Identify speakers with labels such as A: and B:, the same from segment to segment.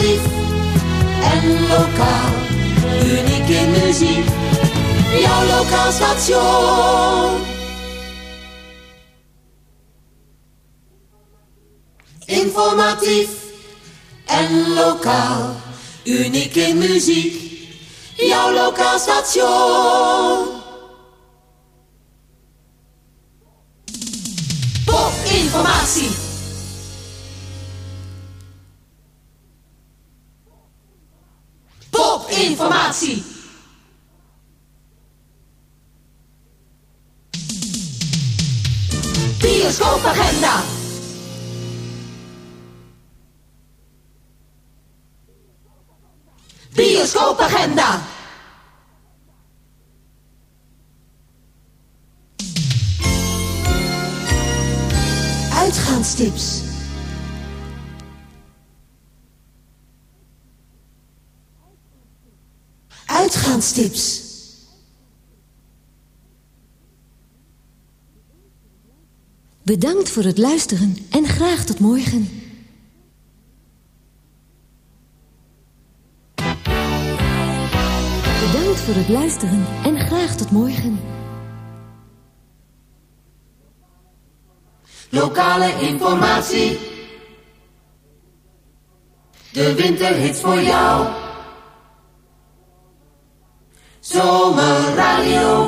A: Informatief en lokaal, uniek in muziek, jouw lokaal station. Informatief en lokaal, uniek in muziek, jouw lokaal station. Popinformatie. Popinformatie. Bioscoopagenda. Bioscoopagenda. Uitgaanstips. Uitgaanstips.
B: Bedankt voor het luisteren en graag tot morgen. Bedankt voor het luisteren en graag tot morgen.
A: Lokale informatie. De winterhits voor jou. Zomerradio.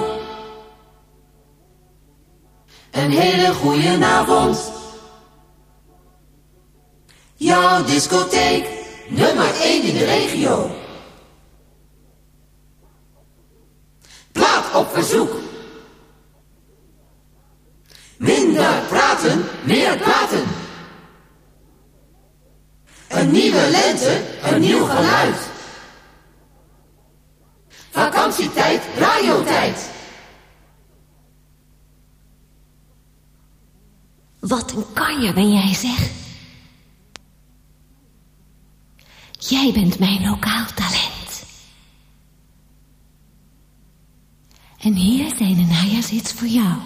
A: Een hele goeie avond. Jouw discotheek, nummer 1 in de regio. Plaat op verzoek. Minder praten, meer praten. Een nieuwe lente, een nieuw geluid. Vakantietijd, radiotijd.
B: Wat een kanje ben jij, zeg. Jij bent mijn lokaal talent. En hier zijn de najaarshits voor jou.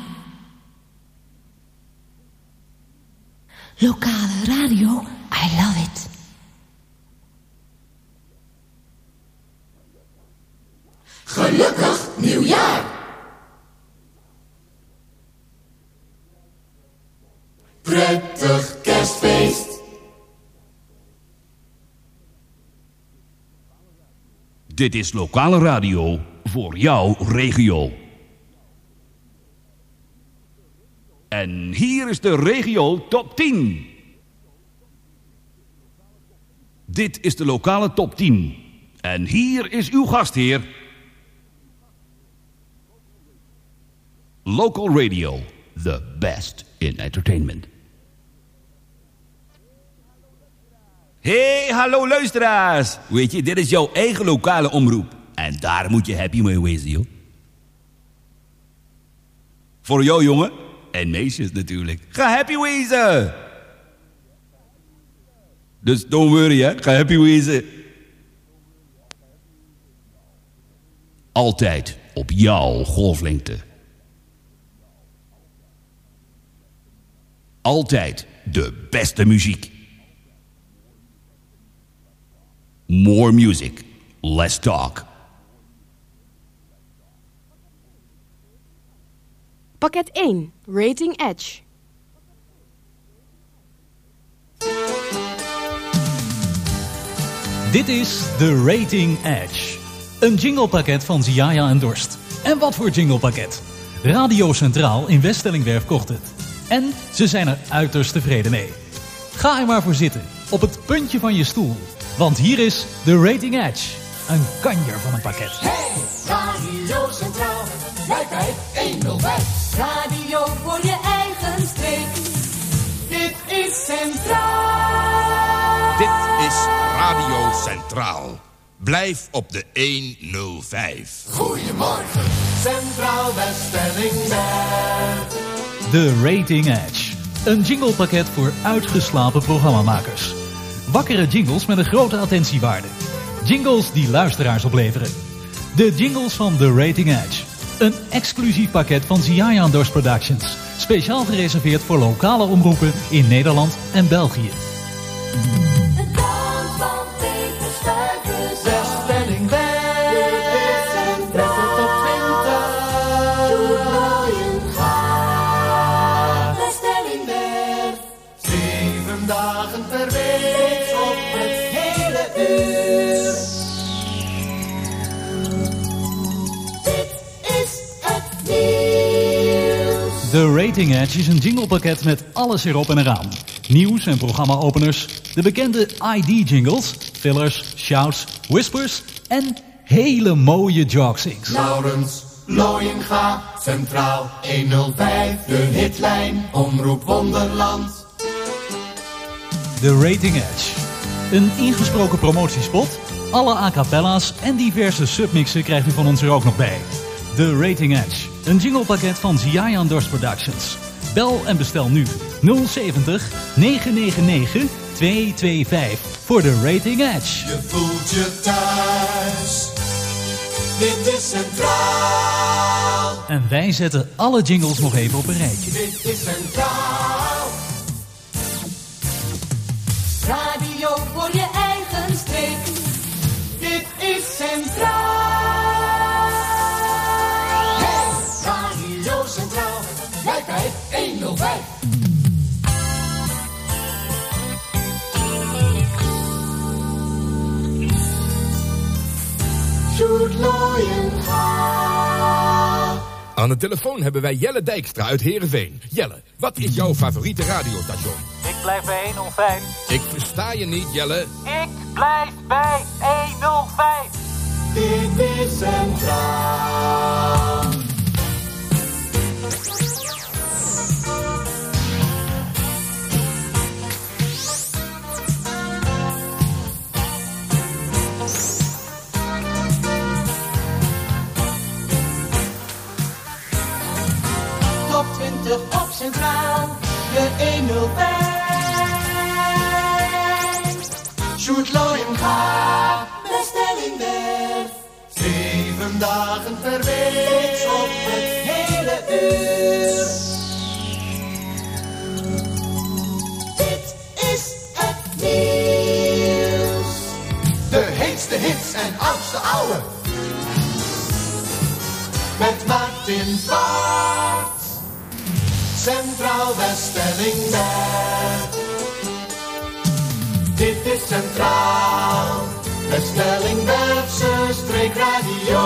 B: Lokale radio, I love it.
A: Gelukkig nieuwjaar. Prettig kerstfeest.
C: Dit is lokale radio voor jouw regio. En hier is de regio top 10. Dit is de lokale top 10. En hier is uw gastheer. Local radio, the best in entertainment. Hey, hallo luisteraars. Weet je, dit is jouw eigen lokale omroep. En daar moet je happy mee wezen, joh. Voor jou, jongen. En meisjes natuurlijk. Ga happy wezen. Dus don't worry, hè. Ga happy wezen. Altijd op jouw golflengte. Altijd de beste muziek. More music, less talk.
D: Pakket 1, Rating Edge.
E: Dit is de Rating Edge. Een jinglepakket van Ziaya en Dorst. En wat voor jinglepakket? Radio Centraal in Weststellingwerf kocht het. En ze zijn er uiterst tevreden mee. Ga er maar voor zitten, op het puntje van je stoel. Want hier is de Rating Edge. Een kanjer van een pakket.
A: Hey, Radio Centraal, Wijkheid 105. Radio voor je eigen streek. Dit is Centraal.
F: Dit is Radio Centraal. Blijf op de 105.
A: Goedemorgen, Centraal Weststellingwerf.
E: De Rating Edge. Een jinglepakket voor uitgeslapen programmamakers. Wakkere jingles met een grote attentiewaarde. Jingles die luisteraars opleveren. De jingles van The Rating Edge. Een exclusief pakket van Ziaya and Dorst Productions. Speciaal gereserveerd voor lokale omroepen in Nederland en België.
A: Het land van verweet op het hele uur. Dit is het nieuws.
E: De Rating Edge is een jinglepakket met alles erop en eraan. Nieuws en programma-openers, de bekende ID-jingles, fillers, shouts, whispers en hele mooie jogsings.
A: Laurens Looyenga, Centraal 105, de hitlijn, Omroep Wonderland.
E: De Rating Edge. Een ingesproken promotiespot, alle a cappella's en diverse submixen krijgt u van ons er ook nog bij. De Rating Edge. Een jinglepakket van Ziaya Dorst Productions. Bel en bestel nu 070 999 225 voor de Rating Edge.
A: Je voelt je thuis. Dit is Centraal.
E: En wij zetten alle jingles nog even op een rijtje.
A: Dit is Centraal. Radio voor je eigen streek. Dit is Centraal. Hey, Radio Centraal. Blijkbaar 105. Sjoerd Looyenga.
F: Aan de telefoon hebben wij Jelle Dijkstra uit Heerenveen. Jelle, wat is jouw favoriete radiostation?
G: Ik blijf bij 105.
F: Ik versta je niet, Jelle.
G: Ik blijf bij 105.
A: Dit is Centraal. Top 20 op Centraal, de 105. Sjoerd Looyenga, bestelling Werf. 7 dagen per week op het hele uur. Dit is het nieuws. De heetste hits en oudste ouwe. Met Martin Vaart. Centraal Bestellingwerf. Dit is Centraal Bestellingwerfse streekradio.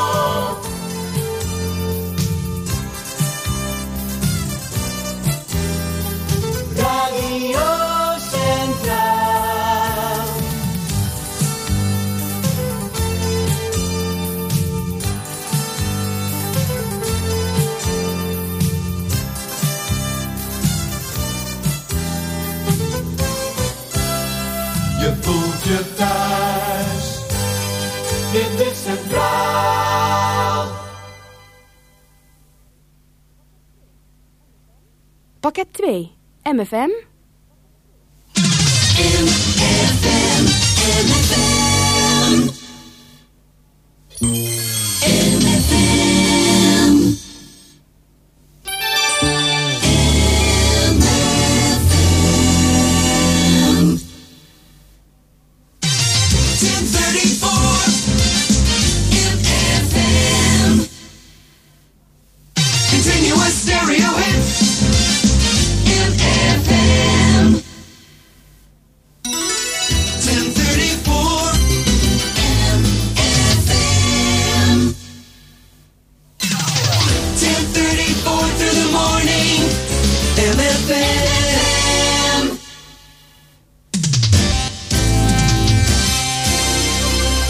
A: Radio Centraal. Je voelt je thuis. Dit is Centraal.
D: Pakket 2. MFM.
A: Continuous stereo hits. MFM. 1034. MFM. 1034 through the morning. MFM.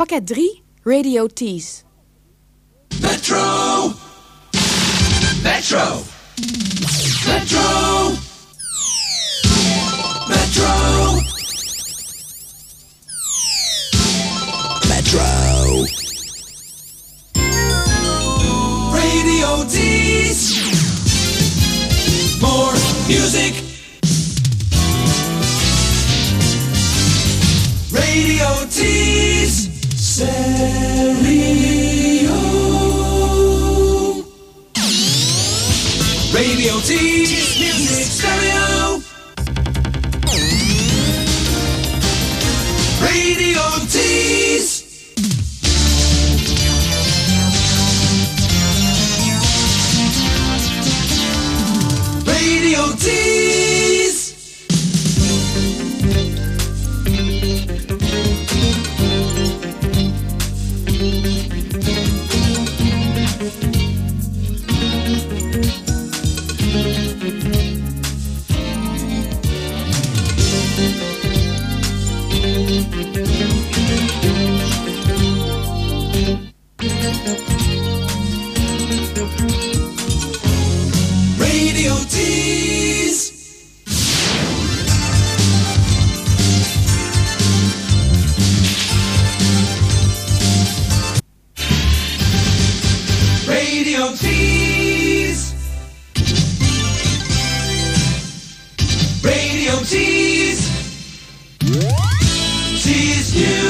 D: Pakket 3, Radio Tease.
A: Metro. Metro. Metro. Metro. Metro. Radio Tease. More music. Radio Tease. Stereo. Radio Tease. Music stereo. Radio Tease. Radio Tease. Radio Tease. Radio Tease. Radio Tease. Tease you.